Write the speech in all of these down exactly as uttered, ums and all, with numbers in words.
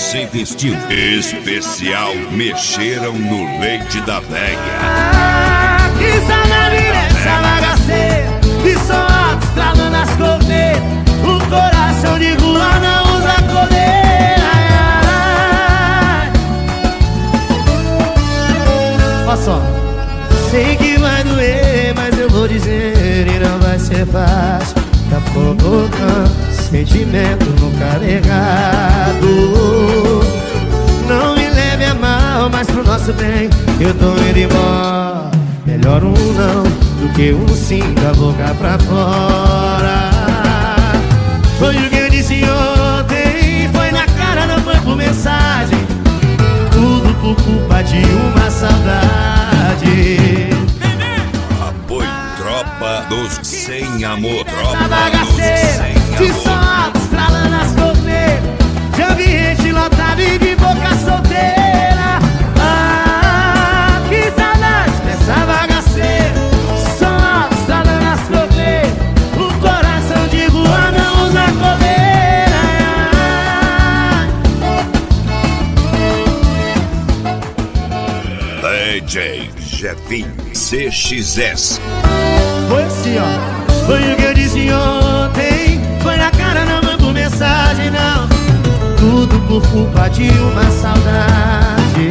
sem destino. Especial Mexeram no Leite da Véia. Ah, que saudade dessa bagaceira, que som alto estralando as corneiras. O coração de rua não usa coleira. Olha só. Sei que vai doer, mas eu vou dizer e não vai ser fácil. Tá provocando sentimento no carregado. Não me leve a mal, mas pro nosso bem eu tô indo embora. Melhor um não do que um sim da boca pra fora. Foi o que eu disse ontem, foi na cara, não foi por mensagem. Tudo por culpa de uma saudade. Apoio Tropa dos Sem Amor. Tropa Essa bagaceira de som alto estralando as corneiras, de ambiente lotado e de boca solteira. Ah, que saudade dessa bagaceira, som alto estralando as corneiras. O coração de rua não usa coleira. D J Jefinho C X S. Foi assim, ó. Foi o que eu disse ontem, foi na cara, não foi por mensagem, não. Tudo por culpa de uma saudade.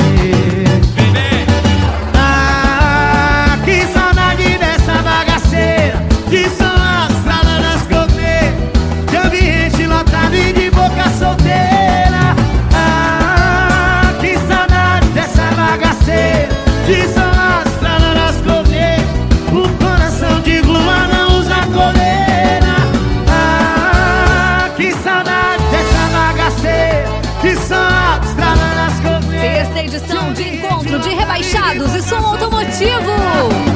Ah, que saudade dessa bagaceira, de som alto estralando as corneiras, de ambiente lotado e de boca solteira. Ah, que saudade dessa bagaceira, de som alto estralando as corneiras. O coração de gluma não usa coleira. Ah, que saudade dessa bagaceira, que som alto estralando as corneiras. Sexta edição de encontro de rebaixados e som automotivo.